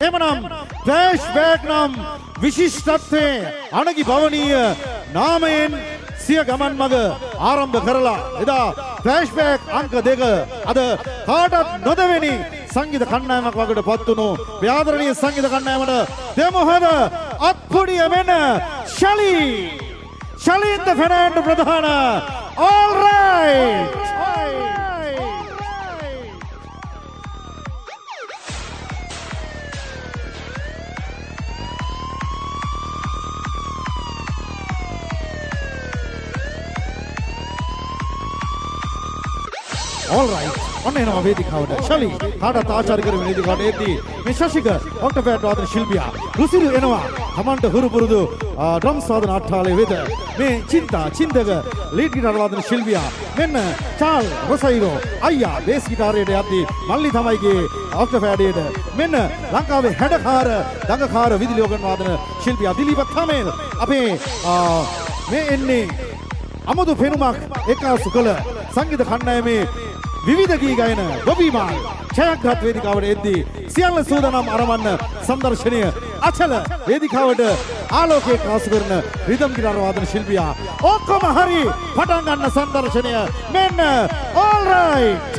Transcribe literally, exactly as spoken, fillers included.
එමනම් ෆ්ලෑෂ්බෑක් නම් විශිෂ්ටත්වයේ අනගි භවනීය නාමයෙන් සිය ගමන් මඟ ආරම්භ කරලා එදා ෆ්ලෑෂ්බෑක් අංක දෙක අද කාටත් නොදෙවෙනි සංගීත කණ්ඩායමක් වකට පත් වුණු ව්‍යාදරණීය සංගීත කණ්ඩායමට දෙමොහොත අත්පුඩිය වෙන ශලී ශලීන්ද ෆෙර්නෑන්ඩෝ ප්‍රධාන all right all right ඔන්න එනවා වේදිකාවට ශලී කාටත් ආචාර්ය කරගෙන වේදිකාවට එද්දී මේ ශශික ඔක්ටෝපෑඩ් වාදන ශිල්පියා රුසිරු එනවා තමන්ට හුරු පුරුදු ඩ්‍රම්ස් වාදන අට්ටාලයේ වෙත මේ චින්තා චින්තක ලීඩ් ගිටාර් වාදන ශිල්පියා මෙන්න චාල් රොසයිරෝ අයියා බේස් ගිටාරයට යද්දී මල්ලි තමයි ගියේ ඔක්ටෝපෑඩයට මෙන්න ලංකාවේ හැඩකාර දඟකාර විදුලි ඕගන් වාදන ශිල්පියා දිලීප තමේල් අපේ මේ එන්නේ අමුතු පෙනුමක් එක්කාසු කළ සංගීත කණ්ඩායමේ විවිධ ගී ගයන ගොබීමාල් ඡායාග්‍රහත් වේදිකාවට එද්දී සියල්ල සූදානම් අරවන්න සංදර්ශනය අචල වේදිකාවට ආලෝකයේ කාසු කරන රිද්ම් ගිටාර වාදන ශිල්පියා ඔක්කොම හරි පටන් ගන්න සංදර්ශනය මෙන්න all right